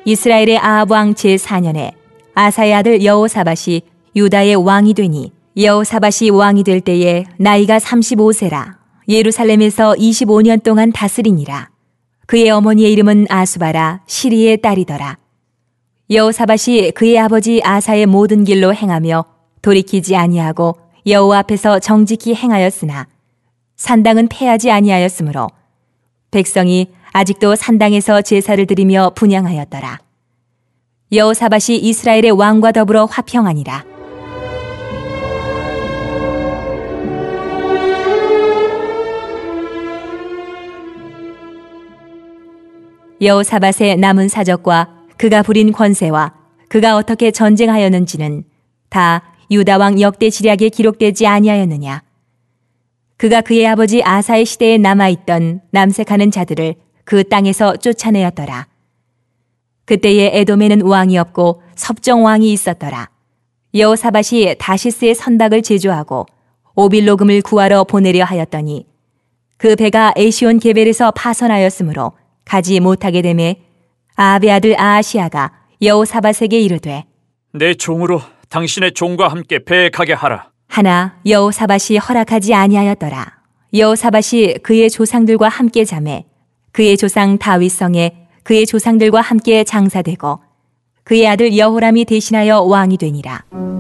이스라엘의 아합 왕 제4년에 아사의 아들 여호사밧이 유다의 왕이 되니 여호사밧이 왕이 될 때에 나이가 35세라. 예루살렘에서 25년 동안 다스리니라. 그의 어머니의 이름은 아수바라 시리의 딸이더라. 여호사밧이 그의 아버지 아사의 모든 길로 행하며 돌이키지 아니하고 여호와 앞에서 정직히 행하였으나 산당은 패하지 아니하였으므로 백성이 아직도 산당에서 제사를 드리며 분향하였더라. 여호사밧이 이스라엘의 왕과 더불어 화평하니라. 여호사밧의 남은 사적과 그가 부린 권세와 그가 어떻게 전쟁하였는지는 다 유다 왕 역대 지략에 기록되지 아니하였느냐. 그가 그의 아버지 아사의 시대에 남아있던 남색하는 자들을 그 땅에서 쫓아내었더라. 그때에 에돔에는 왕이 없고 섭정 왕이 있었더라. 여호사밧이 다시스의 선박을 제조하고 오빌로금을 구하러 보내려 하였더니 그 배가 에시온 게벨에서 파선하였으므로 가지 못하게 되매 아합의 아들 아하시아가 여호사밧에게 이르되 내 종으로 당신의 종과 함께 배에 가게 하라. 하나 여호사밧이 허락하지 아니하였더라. 여호사밧이 그의 조상들과 함께 자매 그의 조상 다윗성에 그의 조상들과 함께 장사되고 그의 아들 여호람이 대신하여 왕이 되니라.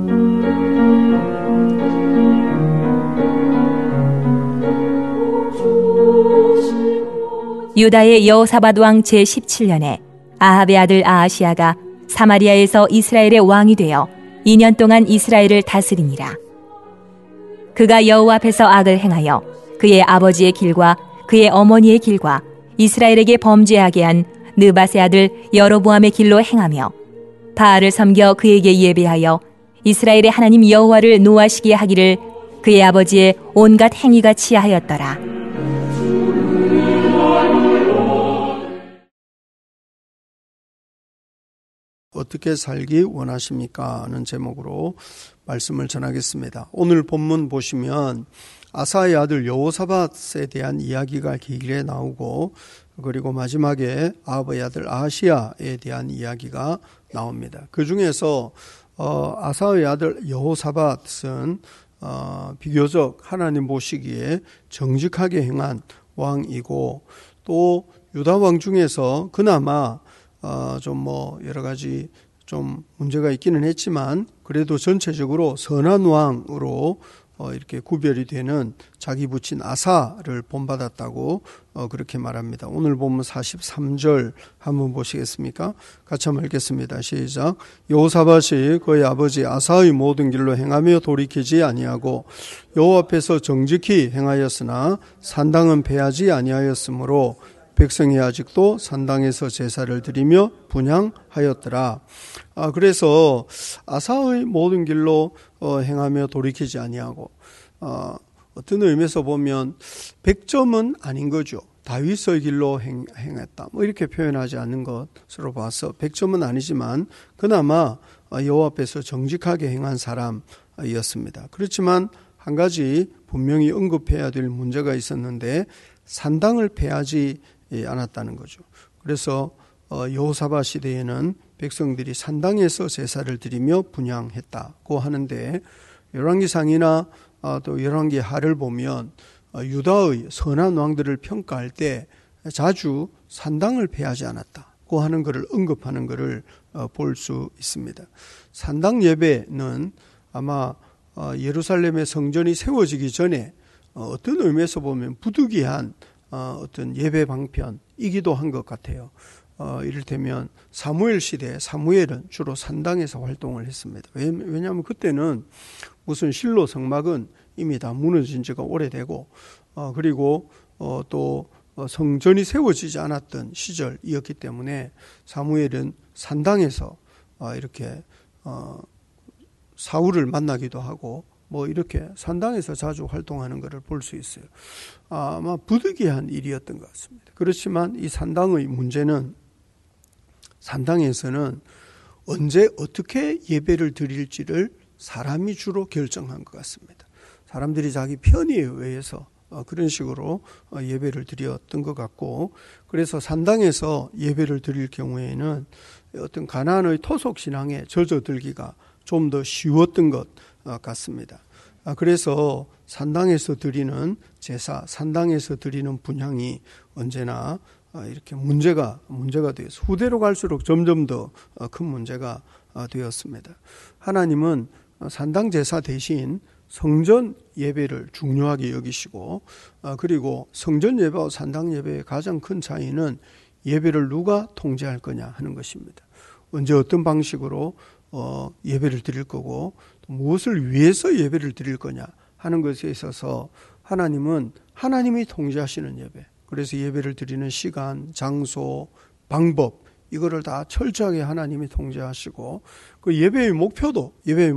유다의 여호사밧 왕 제17년에 아합의 아들 아하시아가 사마리아에서 이스라엘의 왕이 되어 2년 동안 이스라엘을 다스리니라. 그가 여호와 앞에서 악을 행하여 그의 아버지의 길과 그의 어머니의 길과 이스라엘에게 범죄하게 한 느밧의 아들 여로보암의 길로 행하며 바알을 섬겨 그에게 예배하여 이스라엘의 하나님 여호와를 노하시게 하기를 그의 아버지의 온갖 행위가 치하였더라. 어떻게 살기 원하십니까? 하는 제목으로 말씀을 전하겠습니다. 오늘 본문 보시면 아사의 아들 여호사밧에 대한 이야기가 길게 나오고 그리고 마지막에 아합의 아들 아하시아에 대한 이야기가 나옵니다. 그 중에서 아사의 아들 여호사밧은 비교적 하나님 보시기에 정직하게 행한 왕이고 또 유다 왕 중에서 그나마 좀 여러 가지 좀 문제가 있기는 했지만 그래도 전체적으로 선한 왕으로 이렇게 구별이 되는 자기 부친 아사를 본받았다고 그렇게 말합니다. 오늘 보면 43절 한번 보시겠습니까? 같이 한번 읽겠습니다. 시작. 여호사밧이 그의 아버지 아사의 모든 길로 행하며 돌이키지 아니하고 여호와 앞에서 정직히 행하였으나 산당은 패하지 아니하였으므로 백성이 아직도 산당에서 제사를 드리며 분향하였더라. 그래서 아사의 모든 길로 행하며 돌이키지 아니하고 어떤 의미에서 보면 100점은 아닌 거죠. 다윗의 길로 행했다. 이렇게 표현하지 않는 것으로 봐서 100점은 아니지만 그나마 여호와 앞에서 정직하게 행한 사람이었습니다. 그렇지만 한 가지 분명히 언급해야 될 문제가 있었는데 산당을 패하지 않았다는 거죠. 그래서 여호사밧 시대에는 백성들이 산당에서 제사를 드리며 분향했다고 하는데 열왕기상이나 또 열왕기 하를 보면 유다의 선한 왕들을 평가할 때 자주 산당을 패하지 않았다고 하는 것을 언급하는 것을 볼 수 있습니다. 산당 예배는 아마 예루살렘의 성전이 세워지기 전에 어떤 의미에서 보면 부득이한 어떤 예배 방편이기도 한 것 같아요. 이를테면 사무엘 시대에 사무엘은 주로 산당에서 활동을 했습니다. 왜냐하면 그때는 무슨 실로 성막은 이미 다 무너진 지가 오래되고 그리고 또 성전이 세워지지 않았던 시절이었기 때문에 사무엘은 산당에서 이렇게 사울을 만나기도 하고 이렇게 산당에서 자주 활동하는 것을 볼 수 있어요. 아마 부득이한 일이었던 것 같습니다. 그렇지만 이 산당의 문제는 산당에서는 언제 어떻게 예배를 드릴지를 사람이 주로 결정한 것 같습니다. 사람들이 자기 편의에 의해서 그런 식으로 예배를 드렸던 것 같고, 그래서 산당에서 예배를 드릴 경우에는 어떤 가나안의 토속 신앙에 젖어들기가 좀 더 쉬웠던 것 같습니다. 그래서 산당에서 드리는 제사, 산당에서 드리는 분향이 언제나 이렇게 문제가 되어서 후대로 갈수록 점점 더 큰 문제가 되었습니다. 하나님은 산당 제사 대신 성전 예배를 중요하게 여기시고, 그리고 성전 예배와 산당 예배의 가장 큰 차이는 예배를 누가 통제할 거냐 하는 것입니다. 언제 어떤 방식으로 예배를 드릴 거고 또 무엇을 위해서 예배를 드릴 거냐 하는 것에 있어서 하나님은 하나님이 통제하시는 예배, 그래서 예배를 드리는 시간, 장소, 방법, 이거를 다 철저하게 하나님이 통제하시고, 그 예배의 목표도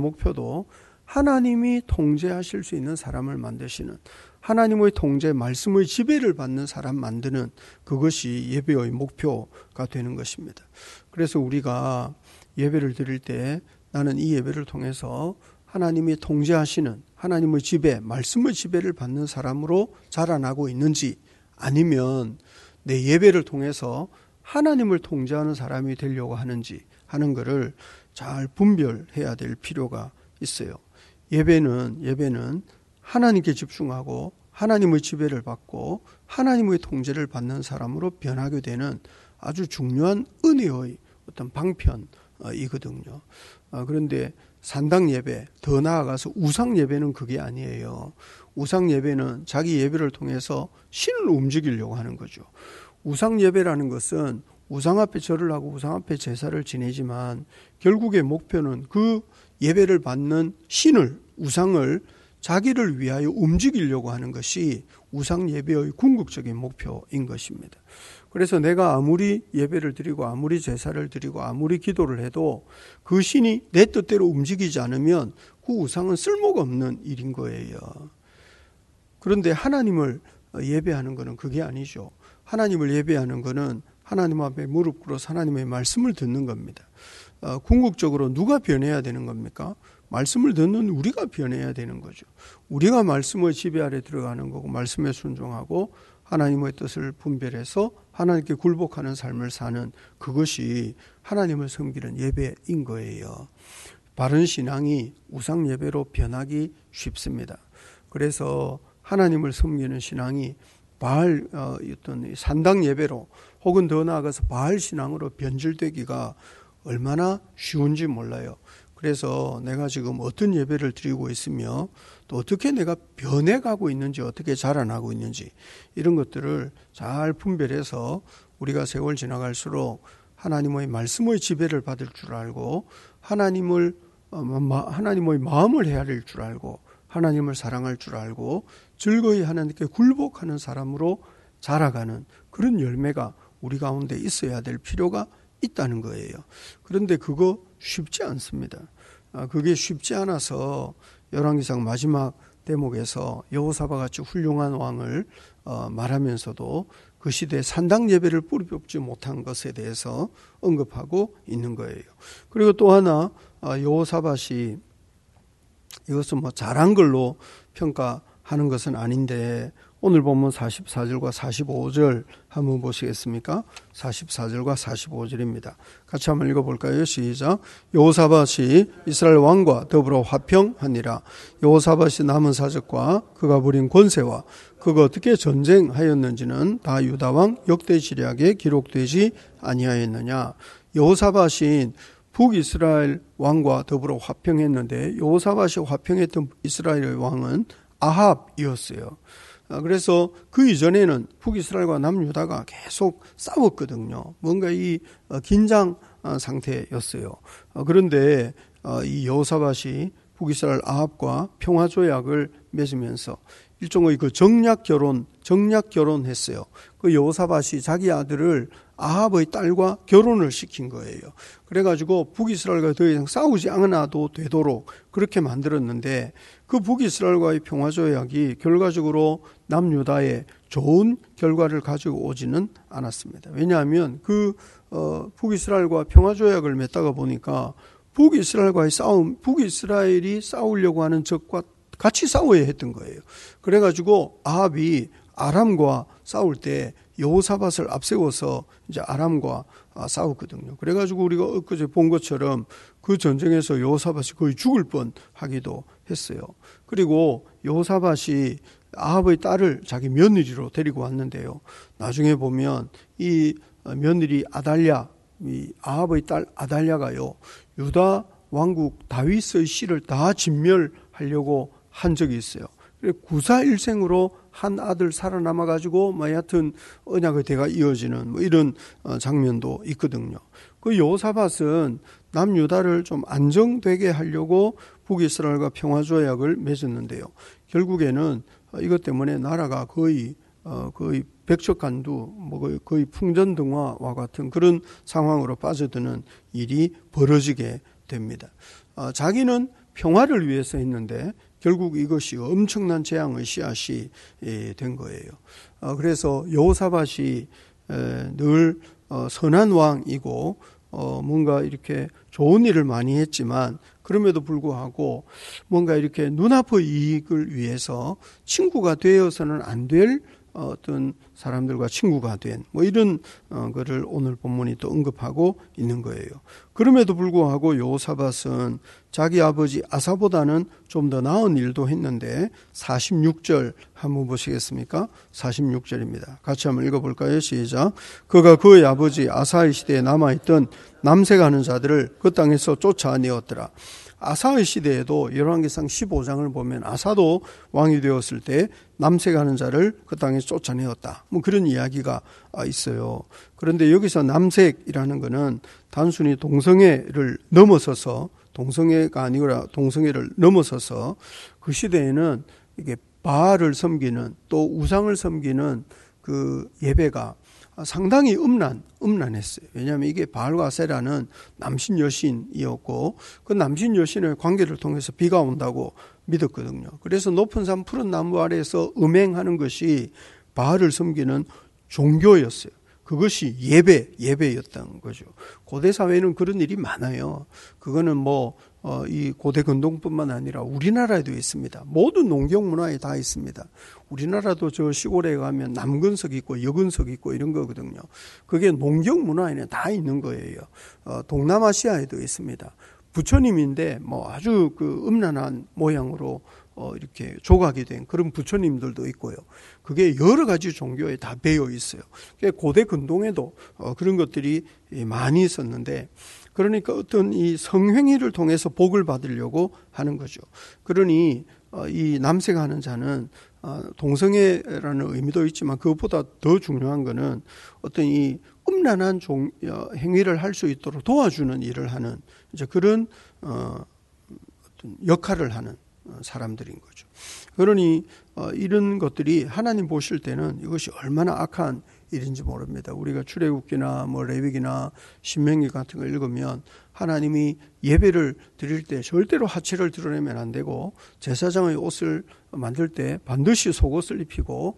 하나님이 통제하실 수 있는 사람을 만드시는, 하나님의 통제, 말씀의 지배를 받는 사람 만드는, 그것이 예배의 목표가 되는 것입니다. 그래서 우리가 예배를 드릴 때 나는 이 예배를 통해서 하나님이 통제하시는 하나님의 지배, 말씀의 지배를 받는 사람으로 자라나고 있는지, 아니면 내 예배를 통해서 하나님을 통제하는 사람이 되려고 하는지 하는 것을 잘 분별해야 될 필요가 있어요. 예배는 하나님께 집중하고 하나님의 지배를 받고 하나님의 통제를 받는 사람으로 변하게 되는 아주 중요한 은혜의 어떤 방편이거든요. 그런데 산당 예배, 더 나아가서 우상 예배는 그게 아니에요. 우상 예배는 자기 예배를 통해서 신을 움직이려고 하는 거죠. 우상 예배라는 것은 우상 앞에 절을 하고 우상 앞에 제사를 지내지만 결국의 목표는 그 예배를 받는 신을, 우상을 자기를 위하여 움직이려고 하는 것이 우상 예배의 궁극적인 목표인 것입니다. 그래서 내가 아무리 예배를 드리고 아무리 제사를 드리고 아무리 기도를 해도 그 신이 내 뜻대로 움직이지 않으면 그 우상은 쓸모가 없는 일인 거예요. 그런데 하나님을 예배하는 것은 그게 아니죠. 하나님을 예배하는 것은 하나님 앞에 무릎 꿇어서 하나님의 말씀을 듣는 겁니다. 궁극적으로 누가 변해야 되는 겁니까? 말씀을 듣는 우리가 변해야 되는 거죠. 우리가 말씀의 지배 아래 들어가는 거고 말씀에 순종하고 하나님의 뜻을 분별해서 하나님께 굴복하는 삶을 사는, 그것이 하나님을 섬기는 예배인 거예요. 바른 신앙이 우상 예배로 변하기 쉽습니다. 그래서 하나님을 섬기는 신앙이 바알 어떤 산당 예배로 혹은 더 나아가서 바알 신앙으로 변질되기가 얼마나 쉬운지 몰라요. 그래서 내가 지금 어떤 예배를 드리고 있으며 또 어떻게 내가 변해가고 있는지, 어떻게 자라나고 있는지, 이런 것들을 잘 분별해서 우리가 세월 지나갈수록 하나님의 말씀의 지배를 받을 줄 알고 하나님의 마음을 헤아릴 줄 알고 하나님을 사랑할 줄 알고 즐거이 하나님께 굴복하는 사람으로 자라가는 그런 열매가 우리 가운데 있어야 될 필요가 있다는 거예요. 그런데 그거 쉽지 않습니다. 그게 쉽지 않아서 열왕기상 마지막 대목에서 여호사밧같이 훌륭한 왕을 말하면서도 그 시대에 산당 예배를 뿌리뽑지 못한 것에 대해서 언급하고 있는 거예요. 그리고 또 하나, 여호사밧이 이것은 잘한 걸로 평가하는 것은 아닌데, 오늘 보면 44절과 45절 한번 보시겠습니까? 44절과 45절입니다. 같이 한번 읽어볼까요? 시작. 여호사밧이 이스라엘 왕과 더불어 화평하니라. 여호사밧이 남은 사적과 그가 부린 권세와 그가 어떻게 전쟁하였는지는 다 유다 왕 역대지략에 기록되지 아니하였느냐. 여호사밧이 북이스라엘 왕과 더불어 화평했는데 여호사밧이 화평했던 이스라엘 왕은 아합이었어요. 그래서 그 이전에는 북이스라엘과 남유다가 계속 싸웠거든요. 뭔가 이 긴장 상태였어요. 그런데 이 여호사밧이 북이스라엘 아합과 평화조약을 맺으면서 일종의 그 정략 결혼했어요. 그 여호사밧이 자기 아들을 아합의 딸과 결혼을 시킨 거예요. 그래가지고 북이스라엘과 더 이상 싸우지 않아도 되도록 그렇게 만들었는데, 그 북이스라엘과의 평화조약이 결과적으로 남유다에 좋은 결과를 가지고 오지는 않았습니다. 왜냐하면 그 북이스라엘과 평화조약을 맺다가 보니까 북이스라엘과의 싸움, 북이스라엘이 싸우려고 하는 적과 같이 싸워야 했던 거예요. 그래가지고 아합이 아람과 싸울 때 여호사밧을 앞세워서 이제 아람과 싸웠거든요. 그래가지고 우리가 엊그제 본 것처럼 그 전쟁에서 여호사밧이 거의 죽을 뻔하기도 했어요. 그리고 여호사밧이 아합의 딸을 자기 며느리로 데리고 왔는데요. 나중에 보면 이 며느리 아달랴, 이 아합의 딸 아달랴가요, 유다 왕국 다윗의 씨를 다 진멸하려고 한 적이 있어요. 구사일생으로 한 아들 살아남아가지고 여하튼 언약의 대가 이어지는 이런 장면도 있거든요. 그 여호사밧은 남유다를 좀 안정되게 하려고 북이스라엘과 평화조약을 맺었는데요. 결국에는 이것 때문에 나라가 거의 백척간두, 거의 풍전등화와 같은 그런 상황으로 빠져드는 일이 벌어지게 됩니다. 자기는 평화를 위해서 했는데 결국 이것이 엄청난 재앙의 씨앗이 된 거예요. 그래서 여호사밧이 늘 선한 왕이고 뭔가 이렇게 좋은 일을 많이 했지만 그럼에도 불구하고 뭔가 이렇게 눈앞의 이익을 위해서 친구가 되어서는 안 될 어떤 사람들과 친구가 된 이런 거를 오늘 본문이 또 언급하고 있는 거예요. 그럼에도 불구하고 여호사밧은 자기 아버지 아사보다는 좀 더 나은 일도 했는데 46절 한번 보시겠습니까? 46절입니다. 같이 한번 읽어볼까요? 시작. 그가 그의 아버지 아사의 시대에 남아있던 남색하는 자들을 그 땅에서 쫓아내었더라. 아사의 시대에도 열왕기상 15장을 보면 아사도 왕이 되었을 때 남색하는 자를 그 땅에서 쫓아내었다. 그런 이야기가 있어요. 그런데 여기서 남색이라는 것은 단순히 동성애를 넘어서서, 동성애가 아니라 동성애를 넘어서서 그 시대에는 이게 바알을 섬기는 또 우상을 섬기는 그 예배가 상당히 음란했어요. 왜냐하면 이게 바알과 아세라는 남신 여신이었고 그 남신 여신의 관계를 통해서 비가 온다고 믿었거든요. 그래서 높은 산 푸른 나무 아래에서 음행하는 것이 바알을 섬기는 종교였어요. 그것이 예배였던 거죠. 고대 사회는 그런 일이 많아요. 그거는 이 고대 근동뿐만 아니라 우리나라에도 있습니다. 모든 농경 문화에 다 있습니다. 우리나라도 저 시골에 가면 남근석 있고 여근석 있고 이런 거거든요. 그게 농경 문화에는 다 있는 거예요. 동남아시아에도 있습니다. 부처님인데 아주 그 음란한 모양으로 이렇게 조각이 된 그런 부처님들도 있고요. 그게 여러 가지 종교에 다 배어 있어요. 고대 근동에도 그런 것들이 많이 있었는데, 그러니까 어떤 이 성행위를 통해서 복을 받으려고 하는 거죠. 그러니 이 남색하는 자는 동성애라는 의미도 있지만 그것보다 더 중요한 거는 어떤 이 음란한 행위를 할 수 있도록 도와주는 일을 하는 이제 그런 어떤 역할을 하는 사람들인 거죠. 그러니 이런 것들이 하나님 보실 때는 이것이 얼마나 악한 일인지 모릅니다. 우리가 출애굽기나 레위기나 신명기 같은 걸 읽으면 하나님이 예배를 드릴 때 절대로 하체를 드러내면 안 되고, 제사장의 옷을 만들 때 반드시 속옷을 입히고,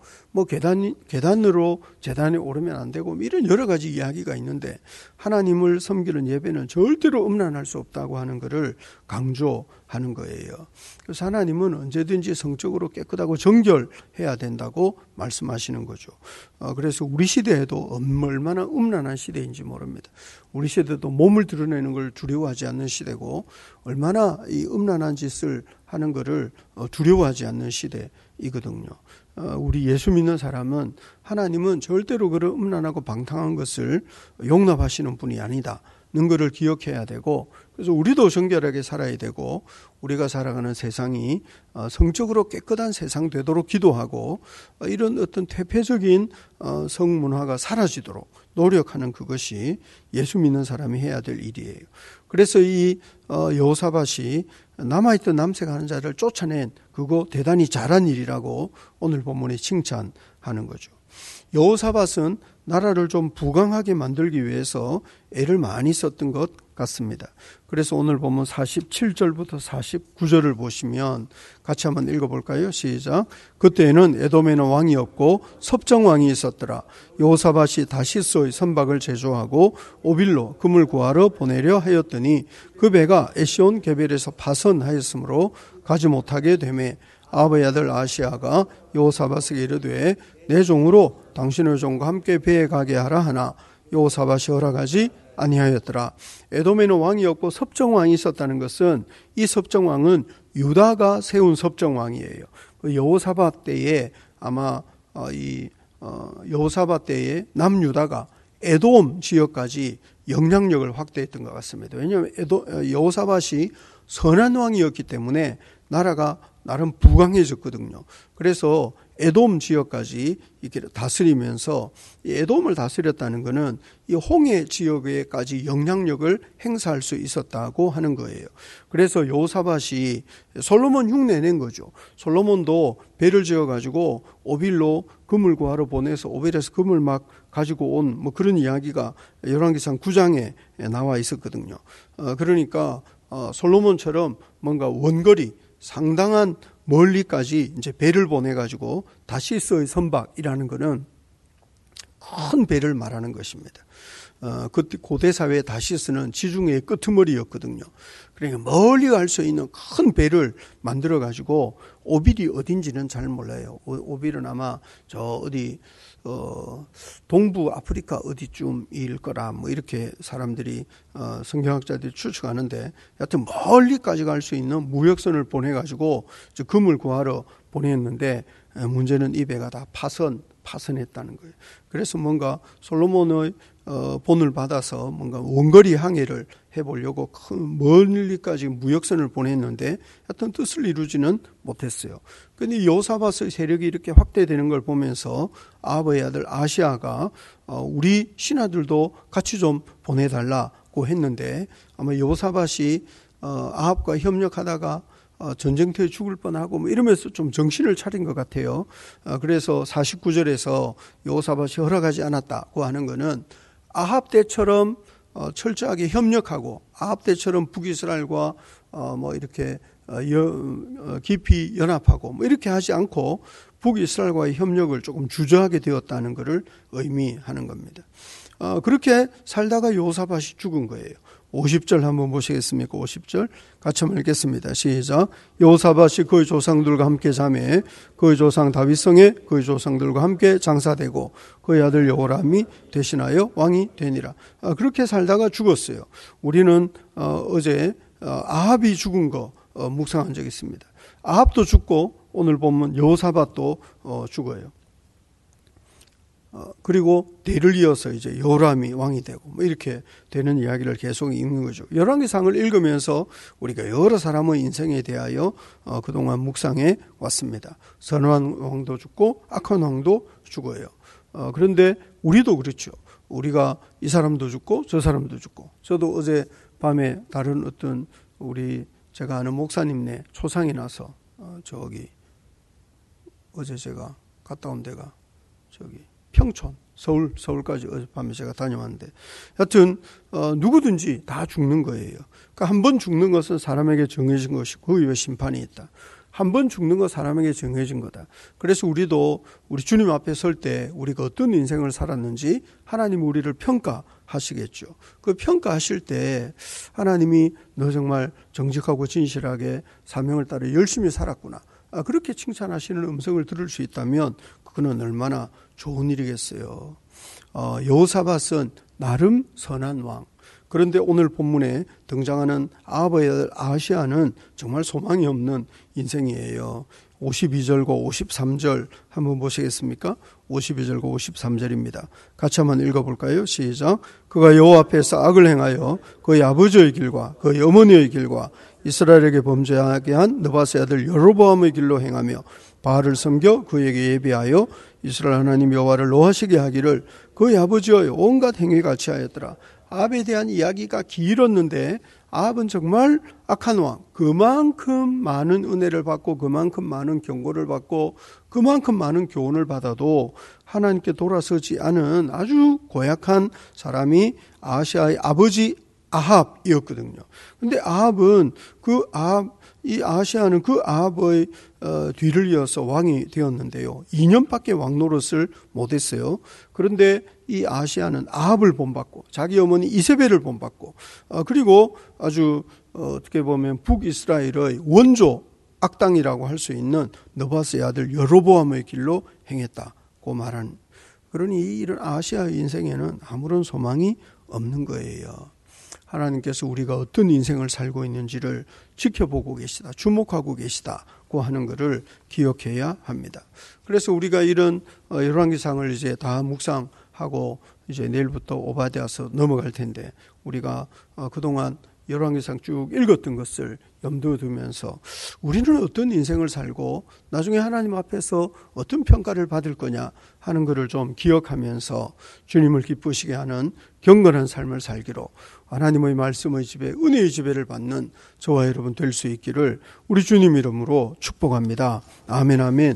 계단으로 제단에 오르면 안 되고, 이런 여러 가지 이야기가 있는데, 하나님을 섬기는 예배는 절대로 음란할 수 없다고 하는 것을 강조하는 거예요. 그래서 하나님은 언제든지 성적으로 깨끗하고 정결해야 된다고 말씀하시는 거죠. 그래서 우리 시대에도 얼마나 음란한 시대인지 모릅니다. 우리 시대도 몸을 드러내는 걸 두려워하지 않는 시대고, 얼마나 이 음란한 짓을 하는 것을 두려워하지 않는 시대이거든요. 우리 예수 믿는 사람은 하나님은 절대로 그런 음란하고 방탕한 것을 용납하시는 분이 아니다 는 것을 기억해야 되고, 그래서 우리도 정결하게 살아야 되고, 우리가 살아가는 세상이 성적으로 깨끗한 세상 되도록 기도하고, 이런 어떤 퇴폐적인 성문화가 사라지도록 노력하는 그것이 예수 믿는 사람이 해야 될 일이에요. 그래서 이 여호사밧이 남아있던 남색하는 자를 쫓아낸 그거 대단히 잘한 일이라고 오늘 본문에 칭찬하는 거죠. 여호사밧은 나라를 좀 부강하게 만들기 위해서 애를 많이 썼던 것 같습니다. 그래서 오늘 보면 47절부터 49절을 보시면 같이 한번 읽어볼까요? 시작. 그때에는 에돔에는 왕이 없고 섭정 왕이 있었더라. 여호사밧이 다시스의 선박을 제조하고 오빌로 금을 구하러 보내려 하였더니 그 배가 에시온 게벨에서 파선하였으므로 가지 못하게 되매 아합의 아들 아하시야가 여호사밧에게 이르되 내 종으로 당신의 종과 함께 배에 가게 하라 하나 여호사밧이 허락하지 아니하였더라. 에돔에는 왕이 없고 섭정왕이 있었다는 것은 이 섭정왕은 유다가 세운 섭정왕이에요. 여호사밧 때에 아마 여호사밧 때에 남유다가 에돔 지역까지 영향력을 확대했던 것 같습니다. 왜냐하면 여호사밧이 선한 왕이었기 때문에 나라가 나름 부강해졌거든요. 그래서 에돔 지역까지 이렇게 다스리면서 이 에돔을 다스렸다는 것은 이 홍해 지역에까지 영향력을 행사할 수 있었다고 하는 거예요. 그래서 여호사밧이 솔로몬 흉내낸 거죠. 솔로몬도 배를 지어가지고 오빌로 금을 구하러 보내서 오빌에서 금을 막 가지고 온 뭐 그런 이야기가 열왕기상 9장에 나와 있었거든요. 그러니까 솔로몬처럼 뭔가 원거리 상당한 멀리까지 이제 배를 보내가지고 다시스의 선박이라는 것은 큰 배를 말하는 것입니다. 그때 고대 사회의 다시스는 지중해의 끄트머리였거든요. 그러니까 멀리 갈 수 있는 큰 배를 만들어 가지고 오빌이 어딘지는 잘 몰라요. 오빌은 아마 저 어디 동부 아프리카 어디쯤일 거라 뭐 이렇게 사람들이 성경학자들이 추측하는데 여하튼 멀리까지 갈 수 있는 무역선을 보내 가지고 금을 구하러 보냈는데 문제는 이 배가 다 파선했다는 거예요. 그래서 뭔가 솔로몬의 본을 받아서 뭔가 원거리 항해를 해보려고 큰 멀리까지 무역선을 보냈는데 하여튼 뜻을 이루지는 못했어요. 그런데 여호사밧의 세력이 이렇게 확대되는 걸 보면서 아합의 아들 아시아가 우리 신하들도 같이 좀 보내달라고 했는데 아마 여호사밧이 아합과 협력하다가 전쟁터에 죽을 뻔하고 뭐 이러면서 좀 정신을 차린 것 같아요. 그래서 49절에서 여호사밧이 허락하지 않았다고 하는 것은 아합 때처럼 철저하게 협력하고 아합 때처럼 북이스라엘과 뭐 이렇게 깊이 연합하고 뭐 이렇게 하지 않고 북이스라엘과의 협력을 조금 주저하게 되었다는 것을 의미하는 겁니다. 그렇게 살다가 여호사밧이 죽은 거예요. 50절 한번 보시겠습니까? 50절 같이 한번 읽겠습니다. 시작. 여호사밧이 그의 조상들과 함께 자매 그의 조상 다윗성에 그의 조상들과 함께 장사되고 그의 아들 여호람이 대신하여 왕이 되니라. 그렇게 살다가 죽었어요. 우리는 어제 아합이 죽은 거 묵상한 적이 있습니다. 아합도 죽고 오늘 보면 여호사밧도 죽어요. 그리고 대를 이어서 이제 여호람이 왕이 되고 뭐 이렇게 되는 이야기를 계속 읽는 거죠. 열왕기상을 읽으면서 우리가 여러 사람의 인생에 대하여 그동안 묵상해 왔습니다. 선한 왕도 죽고 악한 왕도 죽어요. 그런데 우리도 그렇죠. 우리가 이 사람도 죽고 저 사람도 죽고. 저도 어제 밤에 다른 어떤 제가 아는 목사님네 초상이 나서 어제 제가 갔다 온 데가 평촌, 서울까지 어젯밤에 제가 다녀왔는데 하여튼 누구든지 다 죽는 거예요. 그러니까 한 번 죽는 것은 사람에게 정해진 것이고 그 이후에 심판이 있다. 한 번 죽는 것 사람에게 정해진 거다. 그래서 우리도 우리 주님 앞에 설 때 우리가 어떤 인생을 살았는지 하나님 우리를 평가하시겠죠. 그 평가하실 때 하나님이 너 정말 정직하고 진실하게 사명을 따라 열심히 살았구나. 그렇게 칭찬하시는 음성을 들을 수 있다면 그는 얼마나 좋은 일이겠어요. 여호사밧은 나름 선한 왕. 그런데 오늘 본문에 등장하는 아합의 아들 아하시야는 정말 소망이 없는 인생이에요. 52절과 53절 한번 보시겠습니까? 52절과 53절입니다. 같이 한번 읽어볼까요? 시작. 그가 여호와 앞에서 악을 행하여 그의 아버지의 길과 그의 어머니의 길과 이스라엘에게 범죄하게 한 느밧의 아들 여로보암의 길로 행하며 바알을 섬겨 그에게 예비하여 이스라엘 하나님 여호와를 노하시게 하기를 그의 아버지의 온갖 행위 같이 하였더라. 아합에 대한 이야기가 길었는데 아합은 정말 악한 왕, 그만큼 많은 은혜를 받고 그만큼 많은 경고를 받고 그만큼 많은 교훈을 받아도 하나님께 돌아서지 않은 아주 고약한 사람이 아하시야의 아버지 아합이었거든요. 근데 이 아하시야는 그 아합의 뒤를 이어서 왕이 되었는데요. 2년밖에 왕 노릇을 못했어요. 그런데 이 아하시야는 아합을 본받고 자기 어머니 이세벨을 본받고 그리고 아주 어떻게 보면 북이스라엘의 원조 악당이라고 할 수 있는 느바스의 아들 여로보암의 길로 행했다고 말한, 그러니 이런 아하시아의 인생에는 아무런 소망이 없는 거예요. 하나님께서 우리가 어떤 인생을 살고 있는지를 지켜보고 계시다, 주목하고 계시다고 하는 것을 기억해야 합니다. 그래서 우리가 이런 열왕기상을 이제 다 묵상하고 이제 내일부터 오바댜서 넘어갈 텐데, 우리가 그동안 열왕기상 쭉 읽었던 것을 염두에 두면서 우리는 어떤 인생을 살고 나중에 하나님 앞에서 어떤 평가를 받을 거냐 하는 것을 좀 기억하면서 주님을 기쁘시게 하는 경건한 삶을 살기로, 하나님의 말씀의 지배, 은혜의 지배를 받는 저와 여러분 될 수 있기를 우리 주님 이름으로 축복합니다. 아멘, 아멘.